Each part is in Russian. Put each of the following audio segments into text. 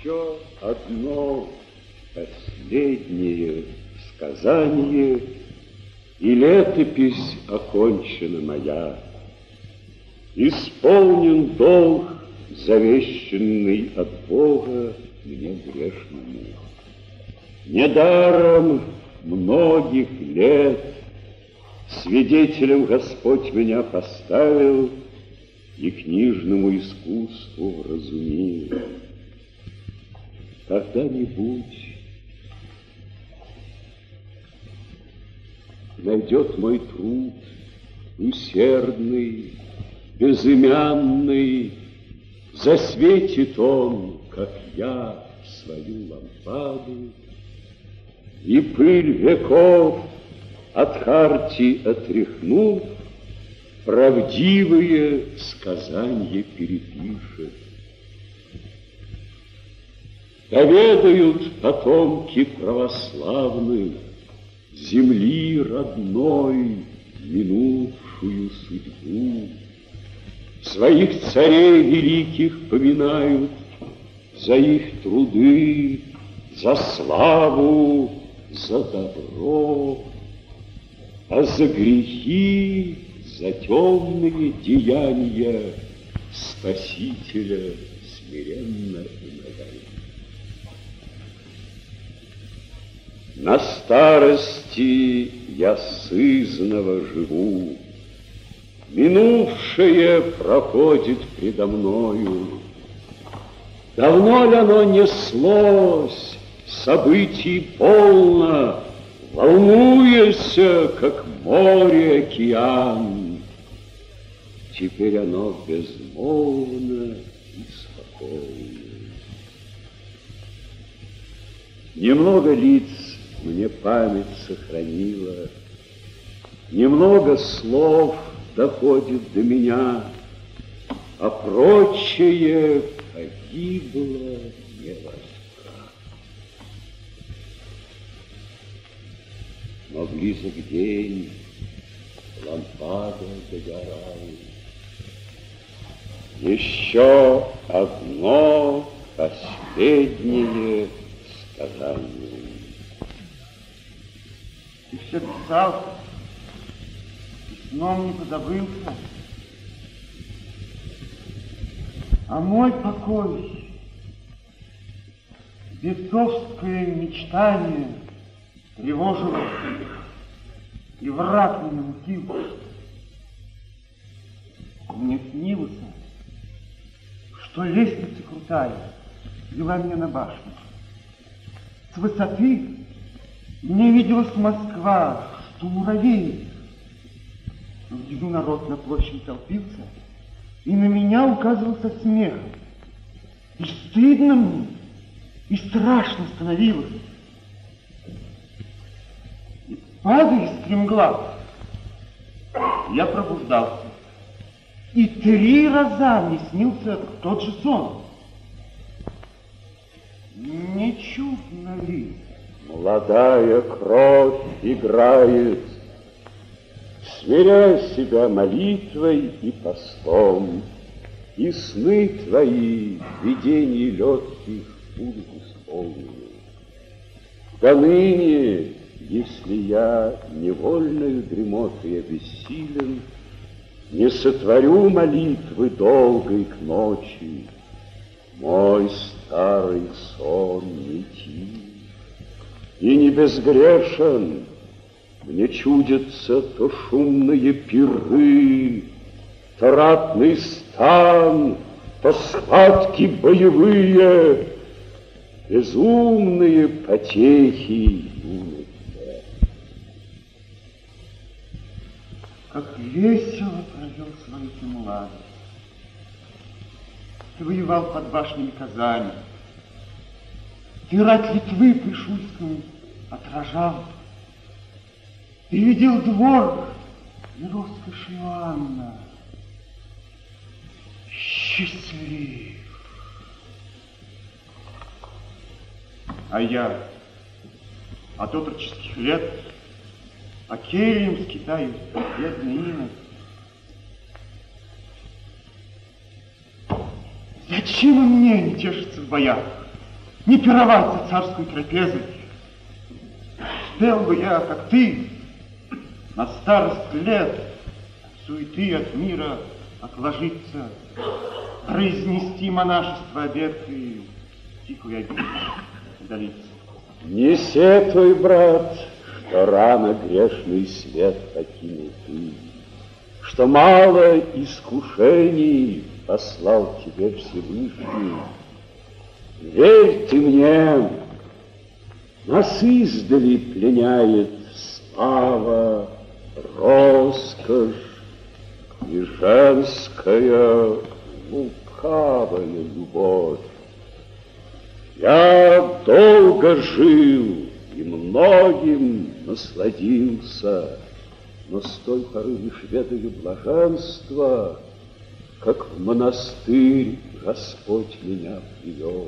Еще одно последнее сказание, и летопись окончена моя. Исполнен долг, завещанный от Бога мне грешному. Недаром многих лет свидетелем Господь меня поставил и книжному искусству вразумил. Когда-нибудь найдет мой труд усердный, безымянный, засветит он, как я, свою лампаду, и пыль веков от хартии отряхнув, правдивые сказания перепишет. Доведают потомки православных земли родной минувшую судьбу. Своих царей великих поминают за их труды, за славу, за добро, а за грехи, за темные деяния Спасителя смиренно умоляют. На старости я сызнова живу, минувшее проходит предо мною. Давно ли оно неслось, событий полно, волнуясь, как море океан. Теперь оно безмолвно и спокойно. Немного лиц мне память сохранила, немного слов доходит до меня, а прочее погибло не возврат. Но близок день, лампада догорает. Еще одно последнее сказание. Ты все писал, и сном не позабылся. А мой покой, бесовское мечтание тревожило, и враг меня мутил. Мне снилось, что лестница крутая вела меня на башню. С высоты мне виделась Москва, что муравей. Внизу народ на площади толпился, и на меня указывался смех. И стыдно мне, и страшно становилось. И падая стремглав, я пробуждался. И 3 раза мне снился тот же сон. Не чудно ли? Молодая кровь играет, смиряя себя молитвой и постом, и сны твои, видений легких, будут исполнены. Да ныне, если я невольною дремотой обессилен, не сотворю молитвы долгой к ночи, мой старый сон не тих и не безгрешен. Мне чудятся то шумные пиры, то ратный стан, то схватки боевые, безумные потехи юных лет. Как весело провел свою младость. Ты воевал под башнями Казани. Ты рать Литвы при Шуйском отражал. Ты видел двор и роскошь Иоанна. Счастлив. А я от отроческих лет по кельям скитаюсь, бедный инок. Зачем и мне не тешиться в боях? не пировать за царской трапезой. Успел бы я, как ты, на старость лет от суеты, от мира отложиться, произнести монашество обет и тихую обиду удалиться. Не сетуй, брат, что рано грешный свет покинул ты, что мало искушений послал тебе Всевышний. Верь ты мне, нас издали пленяет слава, роскошь и женская лукавая любовь. Я долго жил и многим насладился, но с той поры лишь ведаю блаженства, как в монастырь Господь меня привел.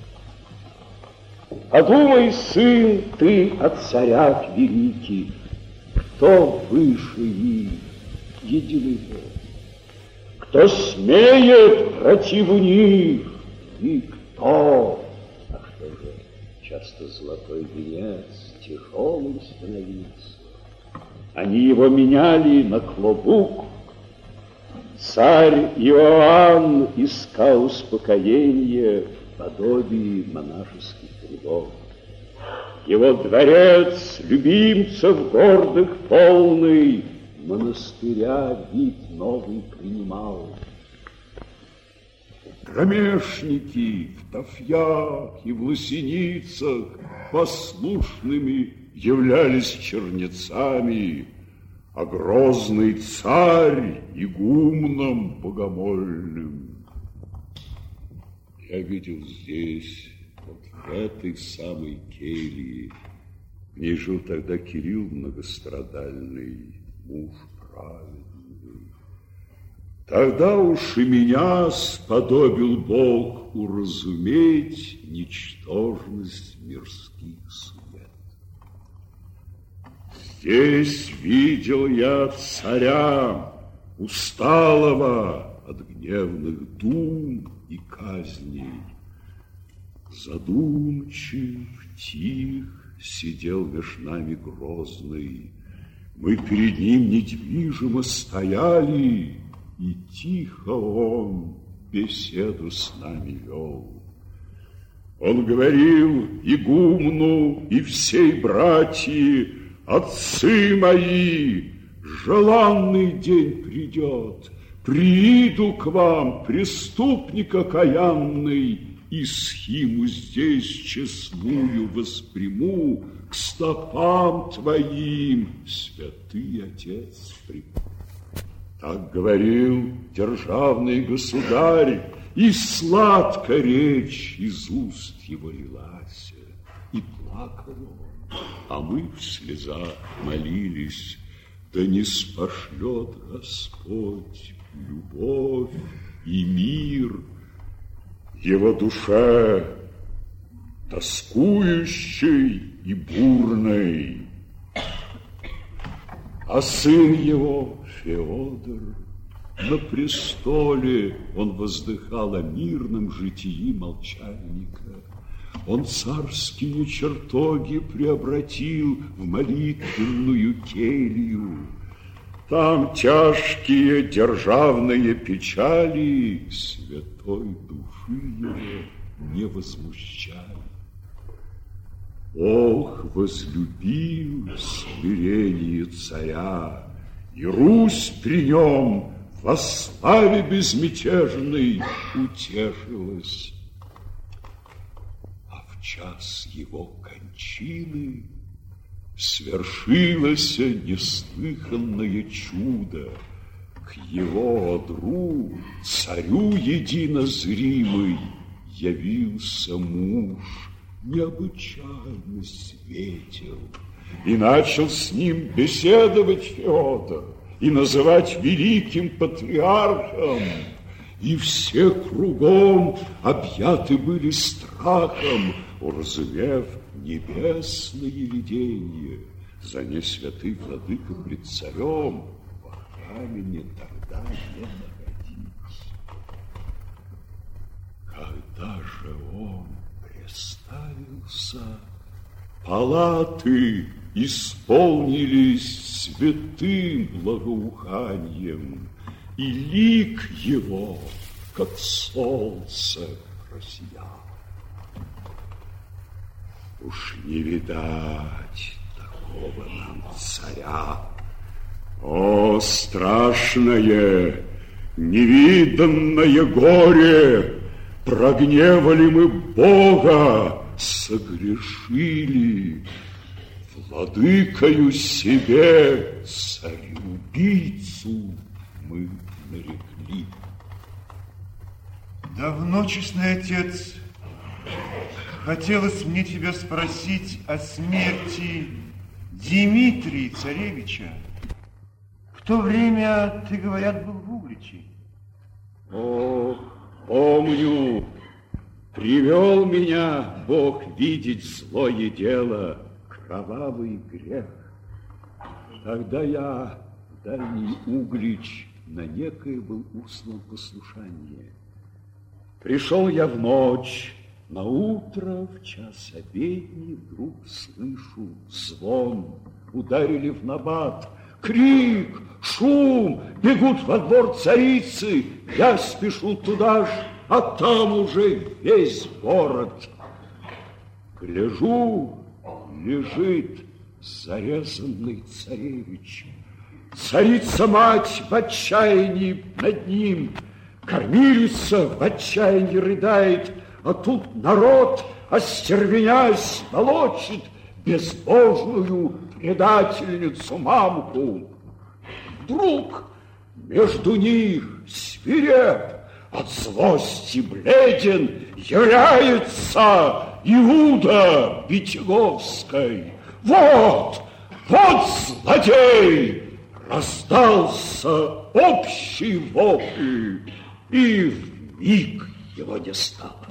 Подумай, сын, ты о царях великих, кто выше их, единый Бог, кто смеет против них, и кто, а что же, часто золотой венец тяжелым становился. Они его меняли на клобук. Царь Иоанн искал успокоения в подобии монашеских трудов. Его дворец, любимцев гордых полный, монастыря вид новый принимал. Кромешники в тафьях и в лосиницах послушными являлись чернецами, а грозный царь игумном богомольным. Я видел здесь, вот в этой самой келье, в ней жил тогда Кирилл многострадальный, муж праведный. Тогда уж и меня сподобил Бог уразуметь ничтожность мирских сует. Здесь видел я царя, усталого от гневных дум и казней. Задумчив, тих, сидел меж нами грозный. Мы перед ним недвижимо стояли, и тихо он беседу с нами вел. Он говорил игумну и всей братьи: отцы мои, желанный день придет, прииду к вам, преступник окаянный, и схиму здесь честную восприму, к стопам твоим, святый Отец, приму. Так говорил державный государь, и сладко речь из уст его лилась, и плакал он, а мы в слезах молились: да не спошлет Господь любовь и мир его душе, тоскующей и бурной. А сын его, Феодор, на престоле он воздыхал о мирном житии молчальника. Он царские чертоги преобратил в молитвенную келью. Там тяжкие державные печали святой души его не возмущали. Ох, возлюбил смирение царя, и Русь при нем во славе безмятежной утешилась. А в час его кончины свершилось неслыханное чудо. К его одру, царю единозримый, явился муж, необычайно светел, и начал с ним беседовать Феодор и называть великим патриархом, и все кругом объяты были страхом, уразумев небесное видение. За ней святый владыка пред царем во храме не тогда не находить. Когда же он представился, палаты исполнились святым благоуханием, и лик его, как солнце, просиял. Уж не видать такого нам царя. О, страшное, невиданное горе! Прогневали мы Бога, согрешили, владыкою себе царю-убийцу мы нарекли. Давно, честный отец, хотелось мне тебя спросить о смерти Дмитрия царевича. В то время, ты, говорят, был в Угличе. О, помню, привел меня Бог видеть злое дело, кровавый грех. Тогда я в дальний Углич на некое был услан послушание. Пришел я в ночь, на утро в час обедни вдруг слышу звон. Ударили в набат, крик, шум, бегут во двор царицы. Я спешу туда ж, а там уже весь город. Гляжу, лежит зарезанный царевич. Царица-мать в отчаянии над ним, кормилица в отчаянии рыдает, а тут народ, остервенясь, волочит безбожную предательницу мамку. Вдруг между них свиреп, от злости бледен, является Иуда Битяговский. Вот злодей! Раздался общий вопль, и вмиг его не стало.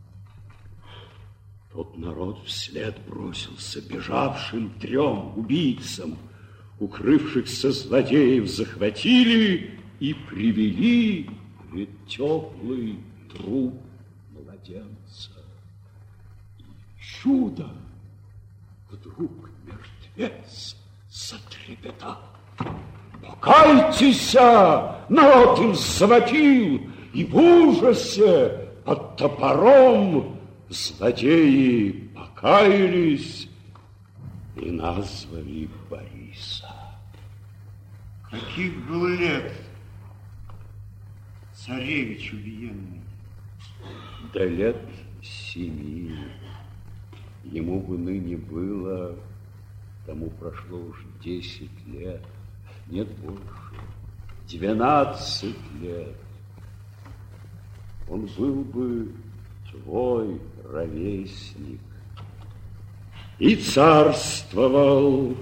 Тот народ вслед бросился бежавшим 3 убийцам. Укрывшихся злодеев захватили и привели пред теплый труп младенца. И чудо! Вдруг мертвец затрепетал. «Покайтесь!» народ им завопил, и в ужасе под топором злодеи покаялись и назвали Бориса. Каких был лет царевич убиенный? Да лет 7. Ему бы ныне было, тому прошло уж 10 лет, нет больше, 12 лет. Он был бы твой ровесник и царствовал,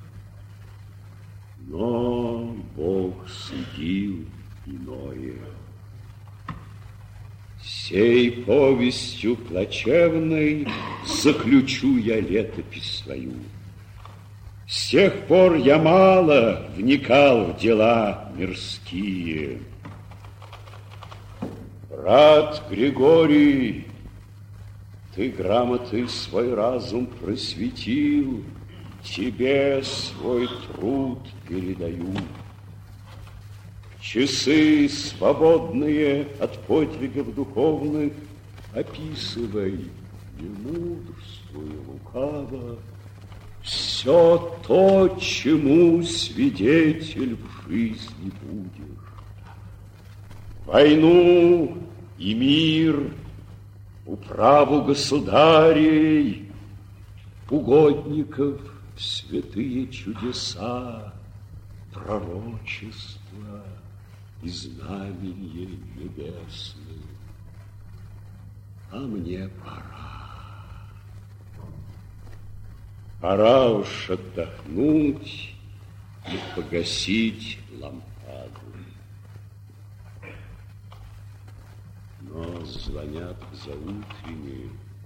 но Бог судил иное. Сей повестью плачевной заключу я летопись свою. С тех пор я мало вникал в дела мирские. Брат Григорий, ты грамотой свой разум просветил, тебе свой труд передаю. Часы свободные от подвигов духовных описывай, не мудрствуй лукаво, все то, чему свидетель в жизни будешь. Войну и мир, управу государей, угодников, святые чудеса, пророчества и знамения небесные. А мне пора. Пора уж отдохнуть и погасить лампаду. Но звонят заутренние.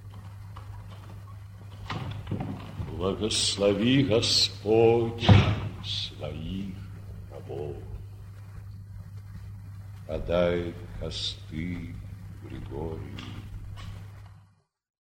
Благослови, Господь, своих рабов. Подай косты Григорию.